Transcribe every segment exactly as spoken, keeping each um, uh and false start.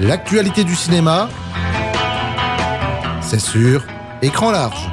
L'actualité du cinéma, c'est sur Écran Large.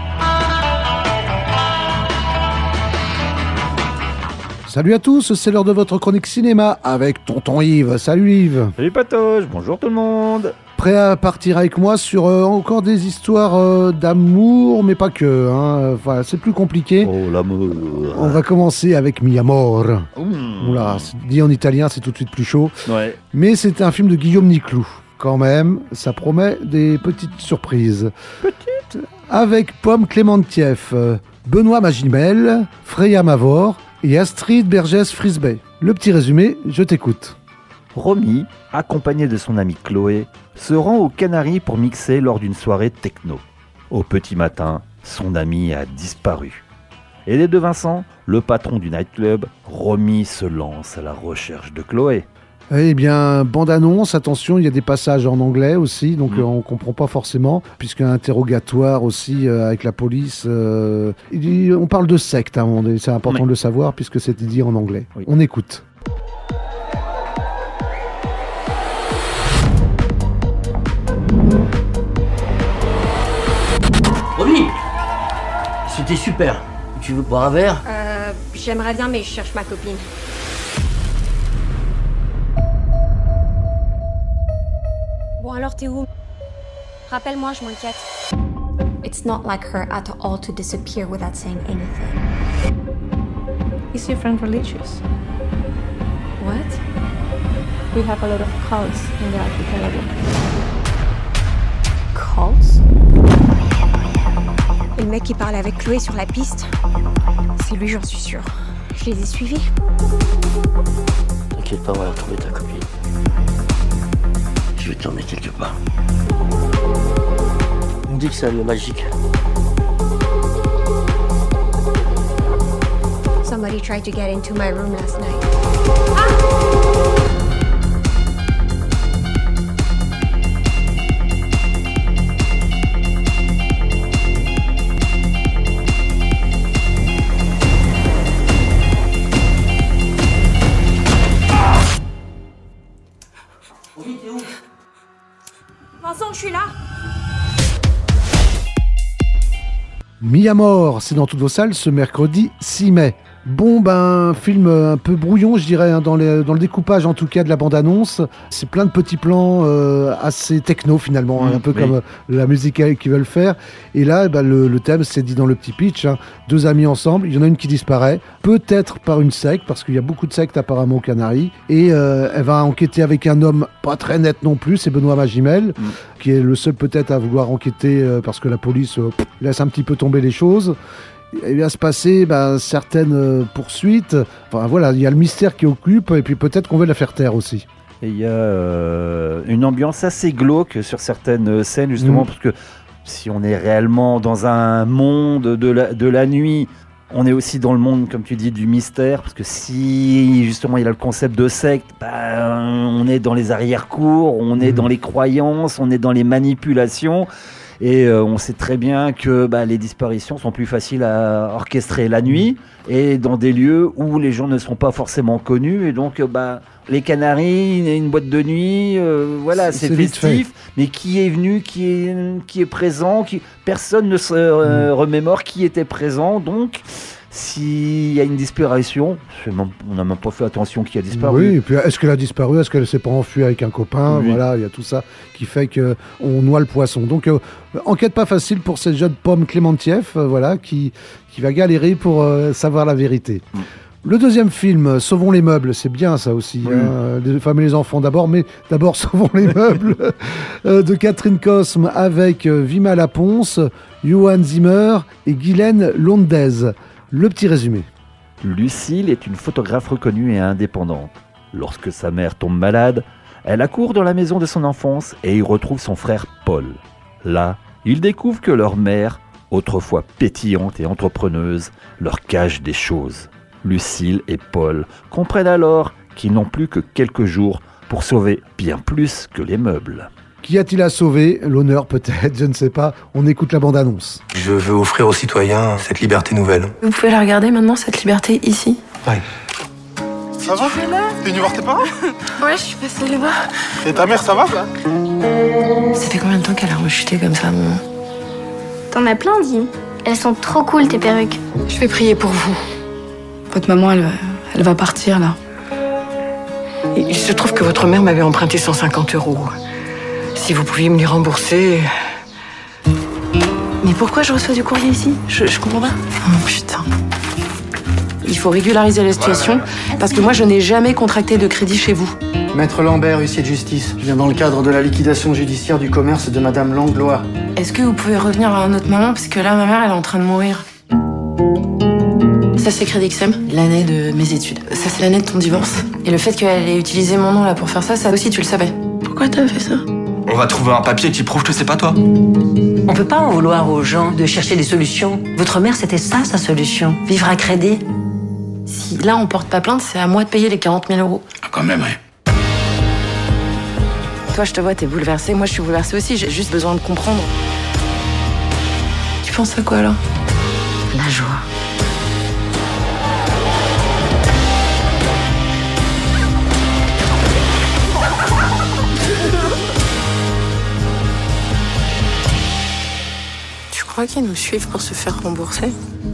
Salut à tous, c'est l'heure de votre chronique cinéma avec Tonton Yves. Salut Yves. Salut Patoche, bonjour tout le monde. Prêt à partir avec moi sur euh, encore des histoires euh, d'amour, mais pas que. Hein. Enfin, c'est plus compliqué. Oh l'amour. On va commencer avec Mi Amor. Mmh. Oula, dit en italien, c'est tout de suite plus chaud. Ouais. Mais c'est un film de Guillaume Niclou. Quand même, ça promet des petites surprises. Petite. Avec Pomme Clémentieff, Benoît Magimel, Freya Mavor et Astrid Bergès-Frisbey. Le petit résumé, je t'écoute. Romy, accompagné de son amie Chloé, se rend aux Canaries pour mixer lors d'une soirée techno. Au petit matin, son ami a disparu. Aidé de Vincent, le patron du nightclub, Romy se lance à la recherche de Chloé. Eh bien, bande-annonce, attention, il y a des passages en anglais aussi, donc mmh. euh, on ne comprend pas forcément, puisqu'un interrogatoire aussi euh, avec la police. Euh, il, on parle de secte, hein, c'est important oui. de le savoir, puisque c'est dit en anglais. Oui. On écoute. Romy, c'était super. Tu veux boire un verre ? Euh, j'aimerais bien, mais je cherche ma copine. Bon alors t'es où? Rappelle-moi, je m'inquiète. It's not like her at all to disappear without saying anything. Is your friend religious? What? We have a lot of cults in the archipelago. Cults? Et le mec qui parlait avec Chloé sur la piste, c'est lui, j'en suis sûre. Je les ai suivis. T'inquiète pas, on va retrouver ta copine. Je vais t'emmener quelque part. On dit que c'est un lieu magique. Somebody tried to get into my room last night. Ah! Vincent, je suis là. Mi Amor, c'est dans toutes vos salles ce mercredi six mai. Bon, ben, film un peu brouillon, je dirais, hein, dans, les, dans le découpage en tout cas de la bande-annonce. C'est plein de petits plans euh, assez techno finalement, mmh, hein, un peu oui. comme euh, la musique qu'ils veulent faire. Et là, ben, le, le thème, c'est dit dans le petit pitch, hein, deux amis ensemble, il y en a une qui disparaît, peut-être par une secte, parce qu'il y a beaucoup de sectes apparemment aux Canaries, et euh, elle va enquêter avec un homme pas très net non plus, c'est Benoît Magimel, mmh. qui est le seul peut-être à vouloir enquêter, euh, parce que la police euh, laisse un petit peu tomber les choses. Il va se passer ben, certaines euh, poursuites. Enfin voilà, il y a le mystère qui occupe et puis peut-être qu'on veut la faire taire aussi. Et il y a euh, une ambiance assez glauque sur certaines scènes justement mmh. parce que si on est réellement dans un monde de la, de la nuit, on est aussi dans le monde, comme tu dis, du mystère, parce que si justement il y a le concept de secte, ben, on est dans les arrière-cours, on est mmh. dans les croyances, on est dans les manipulations. Et euh, on sait très bien que bah, les disparitions sont plus faciles à orchestrer la nuit et dans des lieux où les gens ne sont pas forcément connus. Et donc, euh, bah, les Canaries, une boîte de nuit, euh, voilà, c'est, c'est festif. Mais qui est venu, qui est, qui est présent, qui, personne ne se euh, mmh. remémore qui était présent. Donc, s'il y a une disparition, on n'a même pas fait attention qui a disparu. Oui, et puis est-ce qu'elle a disparu? Est-ce qu'elle ne s'est pas enfuie avec un copain? Oui. Voilà, il y a tout ça qui fait qu'on noie le poisson. Donc, euh, enquête pas facile pour cette jeune Pomme Clémentieff, euh, voilà, qui, qui va galérer pour euh, savoir la vérité. Mm. Le deuxième film, Sauvons les meubles, c'est bien ça aussi, oui. hein, les femmes et les enfants d'abord, mais d'abord Sauvons les meubles, euh, de Catherine Cosme avec euh, Vima Laponce, Johan Zimmer et Guylaine Londez. Le petit résumé. Lucille est une photographe reconnue et indépendante. Lorsque sa mère tombe malade, elle accourt dans la maison de son enfance et y retrouve son frère Paul. Là, ils découvrent que leur mère, autrefois pétillante et entrepreneuse, leur cache des choses. Lucille et Paul comprennent alors qu'ils n'ont plus que quelques jours pour sauver bien plus que les meubles. Qu'y a-t-il à sauver? L'honneur peut-être, je ne sais pas. On écoute la bande-annonce. Je veux offrir aux citoyens cette liberté nouvelle. Vous pouvez la regarder maintenant, cette liberté, ici? Oui. Ça va? T'es venu voir tes parents? Ouais, je suis passée les voir. Et ta mère, ça va? Ça fait combien de temps qu'elle a rechuté comme ça, maman? T'en as plein, dis. Elles sont trop cool, tes perruques. Je vais prier pour vous. Votre maman, elle, elle va partir, là. Et il se trouve que votre mère m'avait emprunté cent cinquante euros. Si vous pouviez me les rembourser... Mais pourquoi je reçois du courrier ici? Je, je comprends pas. Oh putain. Il faut régulariser la situation, parce que moi, je n'ai jamais contracté de crédit chez vous. Maître Lambert, huissier de justice. Je viens dans le cadre de la liquidation judiciaire du commerce de Madame Langlois. Est-ce que vous pouvez revenir à un autre moment? Parce que là, ma mère, elle est en train de mourir. Ça, c'est Crédit X M, l'année de mes études. Ça, c'est l'année de ton divorce. Et le fait qu'elle ait utilisé mon nom là pour faire ça, ça aussi, tu le savais. Pourquoi t'as fait ça? On va trouver un papier qui prouve que c'est pas toi. On peut pas en vouloir aux gens de chercher des solutions. Votre mère, c'était ça, sa solution. Vivre à crédit. Si là, on porte pas plainte, c'est à moi de payer les quarante mille euros. Ah, quand même, ouais. Toi, je te vois, t'es bouleversée. Moi, je suis bouleversée aussi. J'ai juste besoin de comprendre. Tu penses à quoi, là? La joie. Tu crois qu'ils nous suivent pour se faire rembourser?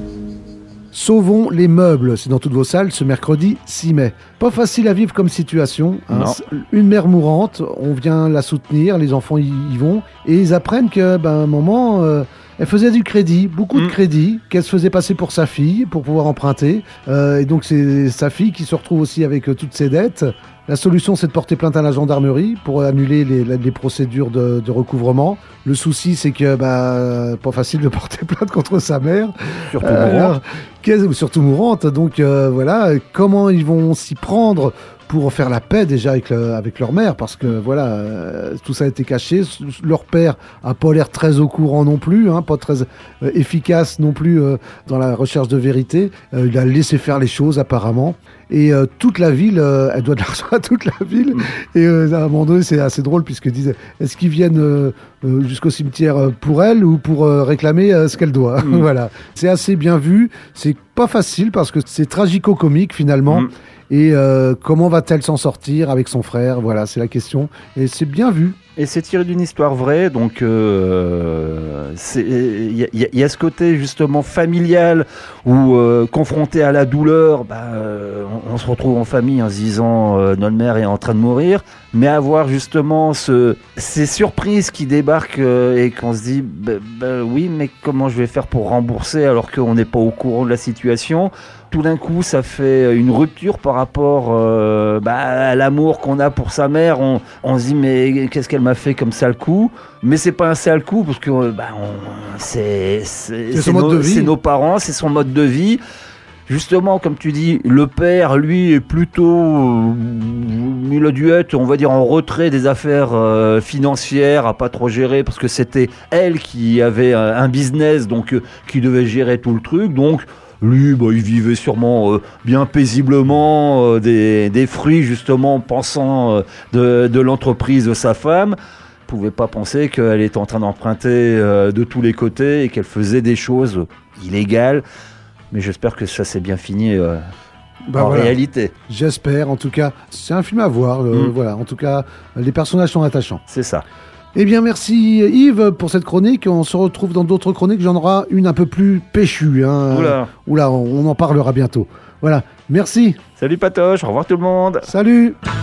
Sauvons les meubles, c'est dans toutes vos salles ce mercredi six mai. Pas facile à vivre comme situation. Hein. Une mère mourante, on vient la soutenir, les enfants y, y vont, et ils apprennent que, ben, un moment, euh, elle faisait du crédit, beaucoup mmh. de crédit, qu'elle se faisait passer pour sa fille, pour pouvoir emprunter. Euh, et donc c'est sa fille qui se retrouve aussi avec euh, toutes ses dettes. La solution, c'est de porter plainte à la gendarmerie pour annuler les, les procédures de, de recouvrement. Le souci, c'est que bah, pas facile de porter plainte contre sa mère. Surtout mourante. Euh, surtout mourante. Donc euh, voilà, comment ils vont s'y prendre pour faire la paix déjà avec, le, avec leur mère, parce que voilà, euh, tout ça a été caché. Leur père a pas l'air très au courant non plus, hein, pas très euh, efficace non plus euh, dans la recherche de vérité. Euh, il a laissé faire les choses apparemment. Et euh, toute la ville, euh, elle doit de l'argent à toute la ville. Mmh. Et euh, à un moment donné, c'est assez drôle puisqu'ils disent, est-ce qu'ils viennent euh, euh, jusqu'au cimetière pour elle ou pour euh, réclamer euh, ce qu'elle doit? Mmh. Voilà, c'est assez bien vu. C'est pas facile parce que c'est tragico-comique finalement. Mmh. Et euh, comment va-t-elle s'en sortir avec son frère? Voilà, c'est la question. Et c'est bien vu. Et c'est tiré d'une histoire vraie, donc euh, il y, y, y a ce côté justement familial où euh, confronté à la douleur, bah, euh, on, on se retrouve en famille en se disant euh, notre mère est en train de mourir, mais avoir justement ce, ces surprises qui débarquent euh, et qu'on se dit bah, bah, oui, mais comment je vais faire pour rembourser alors qu'on n'est pas au courant de la situation? Tout d'un coup, ça fait une rupture par rapport euh, bah, à l'amour qu'on a pour sa mère. On, on se dit, mais qu'est-ce qu'elle m'a fait comme sale coup? Mais c'est pas un sale coup, parce que bah, on, c'est, c'est, c'est, nos, c'est nos parents, c'est son mode de vie. Justement, comme tu dis, le père, lui, est plutôt... Il a dû être, on va dire, en retrait des affaires euh, financières, à pas trop gérer, parce que c'était elle qui avait un, un business, donc euh, qui devait gérer tout le truc. Donc... Lui, bah, il vivait sûrement euh, bien paisiblement euh, des, des fruits, justement, pensant euh, de, de l'entreprise de sa femme. Il ne pouvait pas penser qu'elle était en train d'emprunter euh, de tous les côtés et qu'elle faisait des choses illégales. Mais j'espère que ça s'est bien fini euh, bah en voilà. réalité. J'espère, en tout cas. C'est un film à voir. Euh, mmh. Voilà. En tout cas, les personnages sont attachants. C'est ça. Eh bien, merci Yves pour cette chronique. On se retrouve dans d'autres chroniques. J'en aurai une un peu plus péchue. Hein. Oula. Oula, on en parlera bientôt. Voilà, merci. Salut Patoche, au revoir tout le monde. Salut.